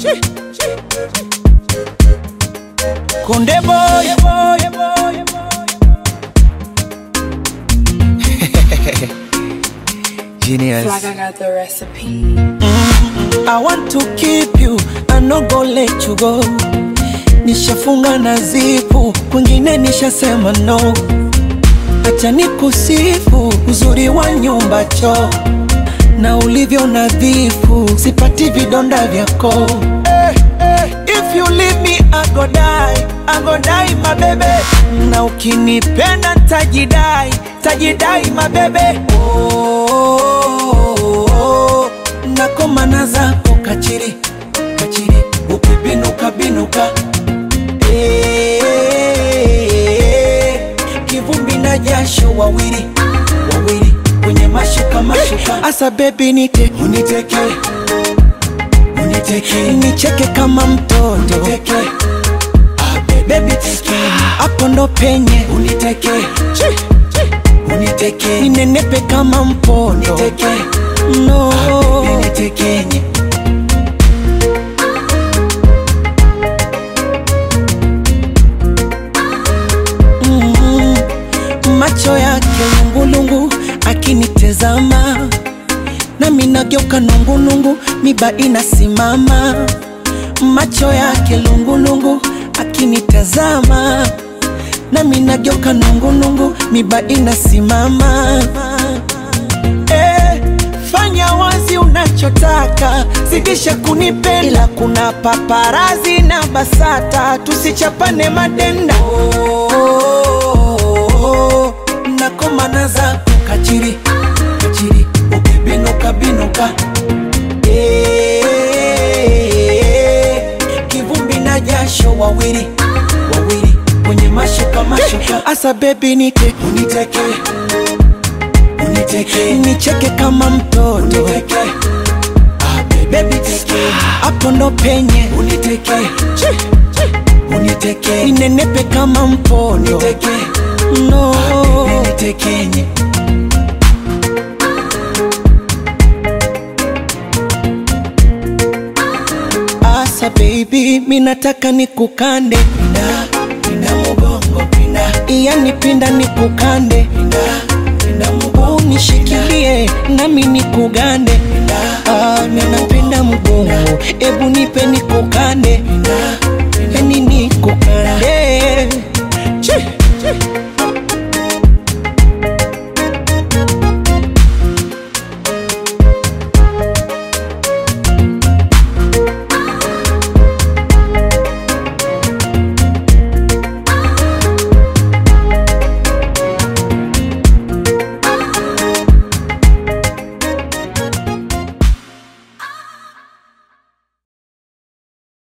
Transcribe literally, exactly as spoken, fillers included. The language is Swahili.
Konde boy, boy, boy, boy. Genius. Like I got the recipe. Mm-hmm. I want to keep you, I no go let you go. Nishafunga na zipu, kwingine nishasema no. Acha nikusifu, uzuri wa nyumba choo, na ulivyo nadhifu, sipati vidonda vyako. Hey, hey. If you leave me, I go die, I go die my baby. Na ukinipenda tajidai, tajidai my baby. Oh, oh, oh, oh. Nakomana zako kachiri, kachiri, ukibinuka binuka. Hey, kivumbi na jasho wawili, wawili, kwenye mashuka mashuka. Asa baby nite, uniteke, uniteke, nicheke kama mtoto, uniteke. Ah, baby teke, hapo ndo penye, uniteke, uniteke, ninenepe kama mpondo, uniteke. No, ah, baby nitekenye. Macho yake lungulungu akinitezama, na minageuka nungu nungu, miba inasimama. Macho yake lungulungu akinitezama, na minageuka nungu nungu, miba inasimama. Eh, fanya wazi unachotaka, zidisha kunipenda, ila kuna paparazi na basata, tusichapane madenda. Oh, nakomana zako kachiri, kachiri, ukibinuka binuka. Eh, kivumbi na jasho wawili, wawili, kwenye mashuka mashuka. Asa baby nite, uniteke, uniteke, nicheke kama mtoto, uniteke. Ah, baby teke, hapo ndo penye, uniteke, uniteke, ninenepe kama mpondo, uniteke. No, ah, baby nitekenye. Asa baby, minataka nikukande, pinda, pinda mubongo, pinda, yani pinda nikukande, pinda, pinda mubongo, nishikilie nami nikugande, pinda, ah, minapenda mubongo, ebu nipe nikukande, pinda.